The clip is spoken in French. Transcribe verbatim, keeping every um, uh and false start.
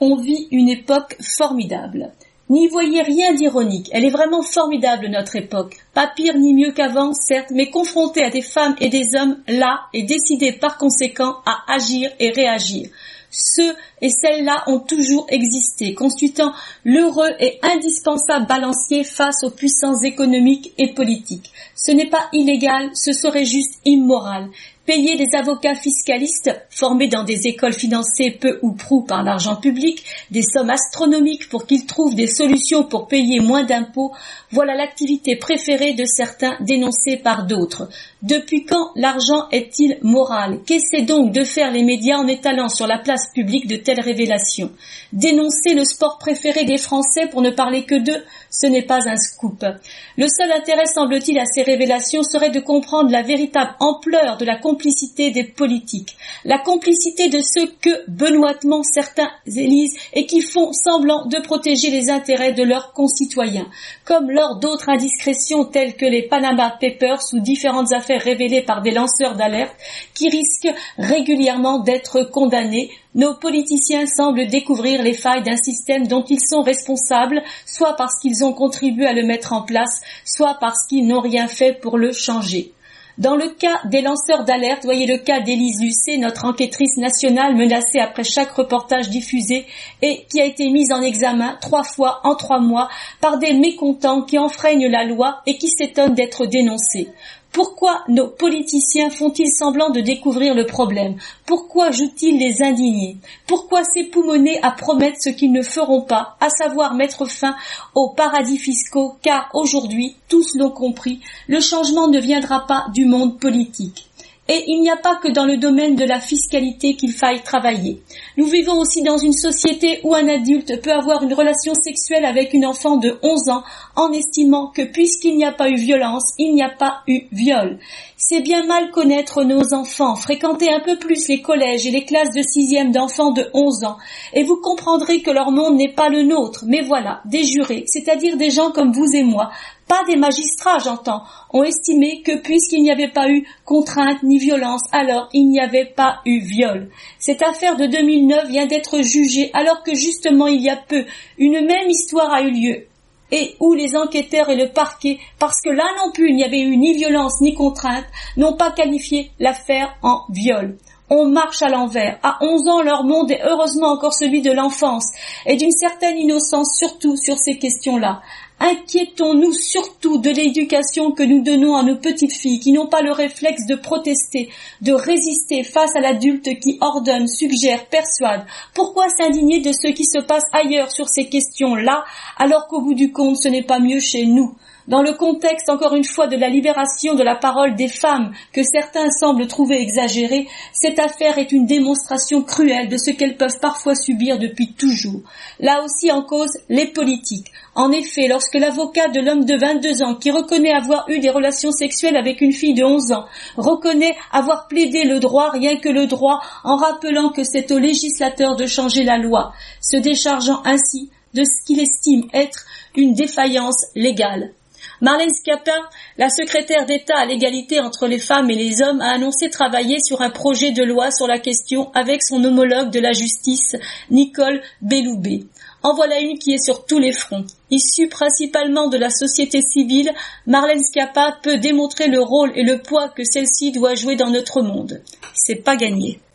On vit une époque formidable. N'y voyez rien d'ironique, elle est vraiment formidable notre époque. Pas pire ni mieux qu'avant, certes, mais confrontée à des femmes et des hommes là et décidés par conséquent à agir et réagir. Ceux et celles-là ont toujours existé, constituant l'heureux et indispensable balancier face aux puissances économiques et politiques. Ce n'est pas illégal, ce serait juste immoral. Payer des avocats fiscalistes, formés dans des écoles financées peu ou prou par l'argent public, des sommes astronomiques pour qu'ils trouvent des solutions pour payer moins d'impôts, voilà l'activité préférée de certains dénoncée par d'autres. Depuis quand l'argent est-il moral? Qu'essaient donc de faire les médias en étalant sur la place publique de telles révélations? Dénoncer le sport préféré des Français pour ne parler que d'eux, ce n'est pas un scoop. Le seul intérêt, semble-t-il, à ces révélations serait de comprendre la véritable ampleur de la complicité des politiques, la complicité de ceux que, benoîtement, certains élisent et qui font semblant de protéger les intérêts de leurs concitoyens, comme lors d'autres indiscrétions telles que les Panama Papers ou différentes affaires révélées par des lanceurs d'alerte qui risquent régulièrement d'être condamnés. Nos politiciens semblent découvrir les failles d'un système dont ils sont responsables, soit parce qu'ils ont contribué à le mettre en place, soit parce qu'ils n'ont rien fait pour le changer. Dans le cas des lanceurs d'alerte, voyez le cas d'Élise Lucet, notre enquêtrice nationale menacée après chaque reportage diffusé et qui a été mise en examen trois fois en trois mois par des mécontents qui enfreignent la loi et qui s'étonnent d'être dénoncés. Pourquoi nos politiciens font-ils semblant de découvrir le problème? Pourquoi jouent-ils les indignés? Pourquoi s'époumoner à promettre ce qu'ils ne feront pas, à savoir mettre fin aux paradis fiscaux? Car aujourd'hui, tous l'ont compris, le changement ne viendra pas du monde politique. Et il n'y a pas que dans le domaine de la fiscalité qu'il faille travailler. Nous vivons aussi dans une société où un adulte peut avoir une relation sexuelle avec une enfant de onze ans en estimant que puisqu'il n'y a pas eu violence, il n'y a pas eu viol. C'est bien mal connaître nos enfants, fréquenter un peu plus les collèges et les classes de sixième d'enfants de onze ans, et vous comprendrez que leur monde n'est pas le nôtre, mais voilà, des jurés, c'est-à-dire des gens comme vous et moi, pas des magistrats, j'entends, ont estimé que puisqu'il n'y avait pas eu contrainte ni violence, alors il n'y avait pas eu viol. Cette affaire de deux mille neuf vient d'être jugée alors que justement il y a peu, une même histoire a eu lieu et où les enquêteurs et le parquet, parce que là non plus il n'y avait eu ni violence ni contrainte, n'ont pas qualifié l'affaire en viol. On marche à l'envers. À onze ans, leur monde est heureusement encore celui de l'enfance et d'une certaine innocence, surtout sur ces questions-là. Inquiétons-nous surtout de l'éducation que nous donnons à nos petites filles qui n'ont pas le réflexe de protester, de résister face à l'adulte qui ordonne, suggère, persuade. Pourquoi s'indigner de ce qui se passe ailleurs sur ces questions-là, alors qu'au bout du compte, ce n'est pas mieux chez nous? Dans le contexte, encore une fois, de la libération de la parole des femmes, que certains semblent trouver exagérée, cette affaire est une démonstration cruelle de ce qu'elles peuvent parfois subir depuis toujours. Là aussi en cause, les politiques. En effet, lorsque l'avocat de l'homme de vingt-deux ans, qui reconnaît avoir eu des relations sexuelles avec une fille de onze ans, reconnaît avoir plaidé le droit, rien que le droit, en rappelant que c'est au législateur de changer la loi, se déchargeant ainsi de ce qu'il estime être une défaillance légale. Marlène Schiappa, la secrétaire d'État à l'égalité entre les femmes et les hommes, a annoncé travailler sur un projet de loi sur la question avec son homologue de la justice, Nicole Belloubet. En voilà une qui est sur tous les fronts. Issue principalement de la société civile, Marlène Schiappa peut démontrer le rôle et le poids que celle-ci doit jouer dans notre monde. C'est pas gagné.